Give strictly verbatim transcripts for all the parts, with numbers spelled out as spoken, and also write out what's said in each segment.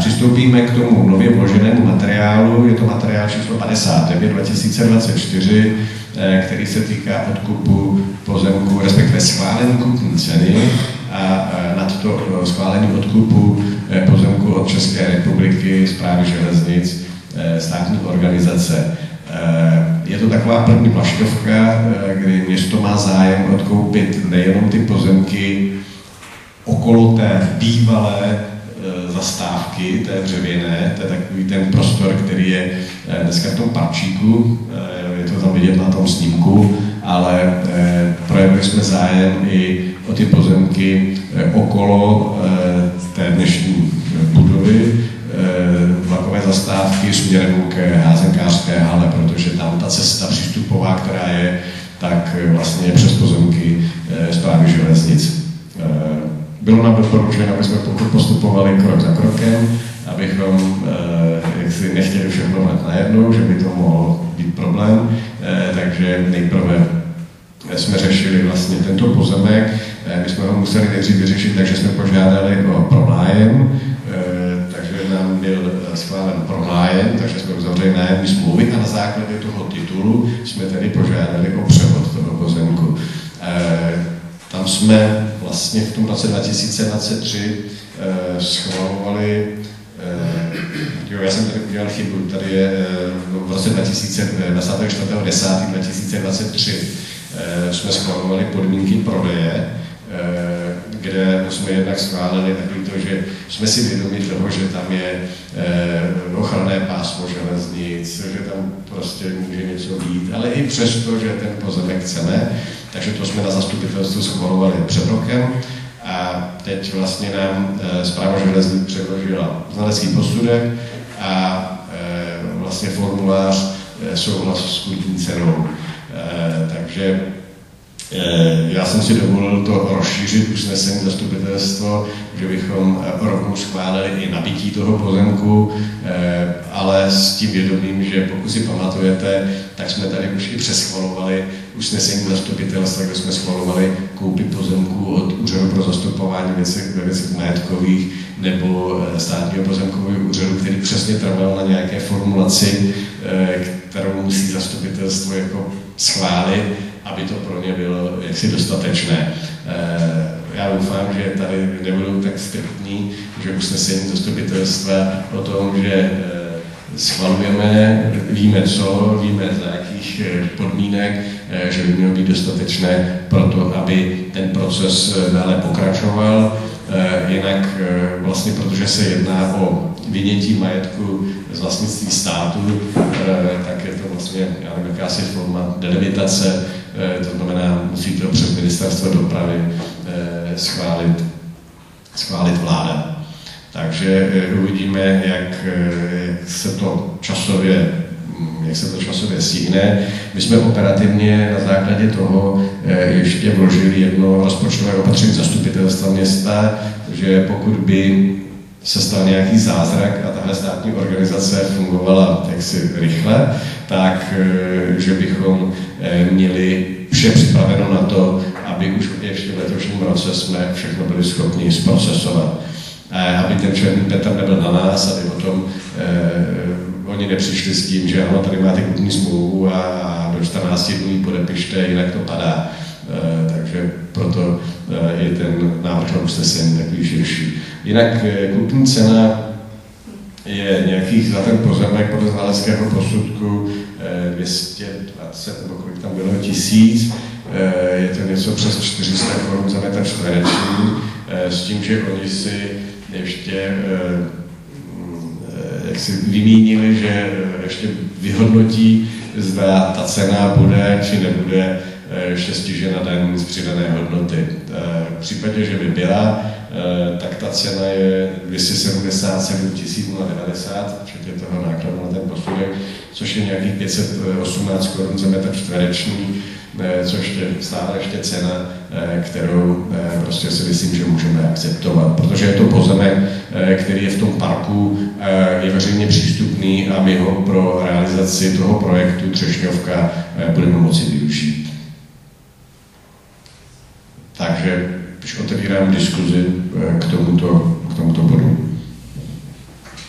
přistoupíme k tomu nově vloženému materiálu, je to materiál číslo padesát devět dva tisíce dvacet čtyři, který se týká odkupu pozemku, respektive schválení kupní ceny a nad to schválení odkupu pozemku od České republiky, Správy železnic, státní organizace. Je to taková první vlaštovka, kdy město má zájem odkoupit nejenom ty pozemky okolo té bývalé zastávky, té dřevěné, to je takový ten prostor, který je dneska v tom parčíku, je to tam vidět na tom snímku, ale projevili jsme zájem i o ty pozemky okolo té dnešní budovy, vlakové zastávky směrem k házenkářské hale, protože tam ta cesta přístupová, která je, tak vlastně je přes pozemky Správy železnic. Bylo nám doporučeno, aby jsme postupovali krok za krokem, abychom jak si nechtěli všechno hned najednou, že by to mohlo být problém. Takže nejprve jsme řešili vlastně tento pozemek. My jsme ho museli nejdřív vyřešit, takže jsme požádali o pronájem. Takže nám byl schválen pronájem, takže jsme uzavřeli nájemní smlouvy a na základě toho titulu jsme tedy požádali o převod toho pozemku. Tam jsme vlastně v tom roce dva tisíce dvacet tři eh, schvalovali, eh, jo, já jsem tady udělal chybu, tady je eh, v roce dvacátého čtvrtého desátého dva tisíce dvacet tři eh, jsme schvalovali podmínky prodeje, eh, kde jsme jednak schválili takový to, že jsme si vědomi toho, že tam je eh, ochranné pásmo železnic, že tam prostě může něco být, ale i přesto, že ten pozemek chceme. Takže to jsme na zastupitelstvu schvalovali před rokem a teď vlastně nám e, Správa železnic předložila znalecký posudek a e, vlastně formulář e, souhlas s kupní cenou. E, takže e, já jsem si dovolil to rozšířit usnesení zastupitelstvo, že bychom rovnou schválili i nabití toho pozemku, e, ale s tím vědomím, že pokud si pamatujete, tak jsme tady už i přeschvalovali usnesení zastupitelstva, kde jsme schvalovali koupy pozemků od Úřadu pro zastupování věcí ve věcech majetkových nebo státního pozemkového úřadu, který přesně trval na nějaké formulaci, kterou musí zastupitelstvo jako schválit, aby to pro ně bylo jaksi dostatečné. Já doufám, že tady nebudou tak striktní, že usnesení zastupitelstva o tom, že schvalujeme, víme co, víme za jakých podmínek, že by mělo být dostatečné pro to, aby ten proces dále pokračoval. Jinak vlastně, protože se jedná o vynětí majetku z vlastnictví státu, tak je to vlastně, já nevím, jakási forma delimitace, to znamená, musí to přes ministerstvo dopravy schválit, schválit vláda. Takže uvidíme, jak, jak se to časově, jak se to časově stihne. My jsme operativně na základě toho ještě vložili jedno rozpočtové opatření zastupitelstva města, že pokud by se stal nějaký zázrak a tahle státní organizace fungovala jaksi rychle, tak že bychom měli vše připraveno na to, aby už ještě v letošním roce jsme všechno byli schopni zprocesovat. Aby ten černý Petr nebyl na nás, aby potom eh, oni nepřišli s tím, že ano, tady máte kupní smlouvu a, a do čtrnácti dnů ji podepište, jinak to padá. Eh, takže proto eh, je ten návrh na usnesení takový širší. Jinak eh, kupní cena je nějakých za ten pozemek podle znaleckého posudku eh, dvě stě dvacet nebo kolik tam bylo tisíc. Eh, je to něco přes čtyři sta korun za metr čtvereční, eh, s tím, že oni si ještě jak si vymínili, že ještě vyhodnotí, zda ta cena bude či nebude ještě stižena daň z přidané hodnoty. V případě, že by byla, tak ta cena je dvě stě sedmdesát sedm tisíc devadesát, včetně toho nákladu na ten posudek, což je nějakých pět set osmnáct korun za metr čtvereční, což je stále ještě cena, kterou prostě si myslím, že můžeme akceptovat, protože je to pozemek, který je v tom parku, je veřejně přístupný a my ho pro realizaci toho projektu Třešňovka budeme moci využít. Takže už otevírám diskuzi k tomuto, k tomuto bodu.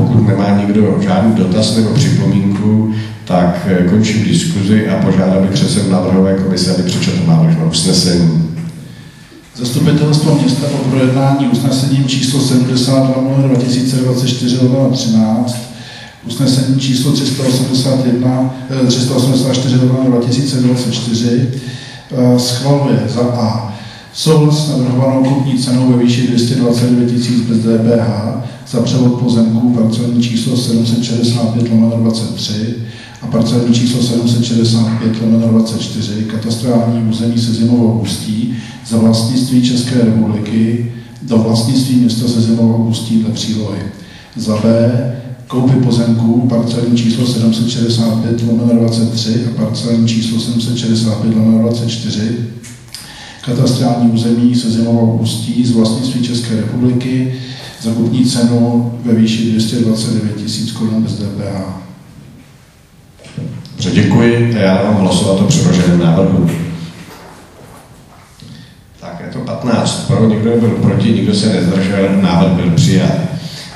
pokud nemá nikdo žádný dotaz nebo připomínku, tak končím diskuzi a požádám bych předsedu návrhové komise, aby přečetl návrh na usnesení. Zastupitelstvo města po projednání usnesením číslo sedmdesát lomeno dva tisíce dvacet čtyři lomeno třináct, usnesení číslo tři sta osmdesát jedna, tři sta osmdesát čtyři lomeno dva tisíce dvacet čtyři schvaluje za A souhlas s navrhovanou kupní cenou ve výši dvě stě dvacet devět tisíc bez D P H za převod pozemků parcelní číslo sedm set šedesát pět lomeno dvacet tři a parcelní číslo sedm set šedesát pět lomeno dvacet čtyři katastrální území Sezimovou Ústí za vlastnictví České republiky do vlastnictví města Sezimovou Ústí dle přílohy. Za B koupy pozemků parcelní číslo sedm set šedesát pět lomeno dvacet tři a parcelní číslo sedm set šedesát pět lomeno dvacet čtyři katastrální území Sezimovou Ústí z vlastnictví České republiky za kupní cenu ve výši dvě stě dvacet devět tisíc korun bez D P H. Dobře, děkuji a já dávám hlasovat o předloženém návrhu. Tak je to patnáct pro, nikdo nebyl proti, nikdo se nezdržel, návrh byl přijat.